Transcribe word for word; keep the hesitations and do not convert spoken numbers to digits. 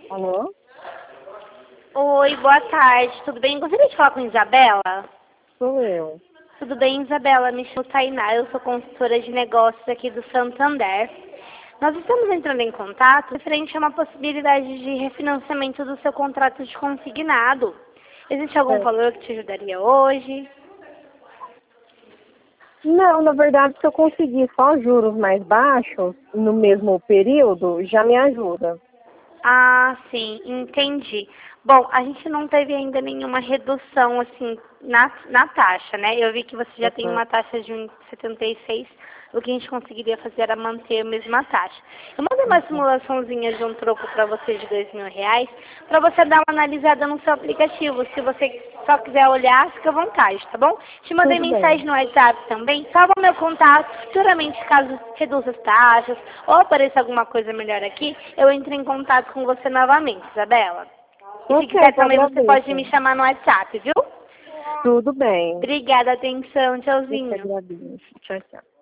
Alô? Oi, boa tarde, tudo bem? Gostaria de falar com a Isabela? Sou eu. Tudo bem, Isabela? Me chamo Tainá, eu sou consultora de negócios aqui do Santander. Nós estamos entrando em contato referente a uma possibilidade de refinanciamento do seu contrato de consignado. Existe algum É. valor que te ajudaria hoje? Não, na verdade, se eu conseguir só juros mais baixos no mesmo período, já me ajuda. Ah, sim, entendi. Bom, a gente não teve ainda nenhuma redução, assim, na, na taxa, né? Eu vi que você já tem Uhum. uma taxa de um vírgula setenta e seis, o que a gente conseguiria fazer era manter a mesma taxa. Eu mandei uma Uhum. simulaçãozinha de um troco para você de dois mil reais, para você dar uma analisada no seu aplicativo. Se você só quiser olhar, fica à vontade, tá bom? Te mandei Tudo bem. mensagem no WhatsApp também. Salva meu contato. Futuramente, caso reduza as taxas ou apareça alguma coisa melhor aqui, eu entro em contato com você novamente, Isabela. E se Ok, quiser eu também, você pode me agradeço. chamar no WhatsApp, viu? Tudo bem. Obrigada, atenção. Eu que Tchauzinho. agradeço. Tchau, tchau.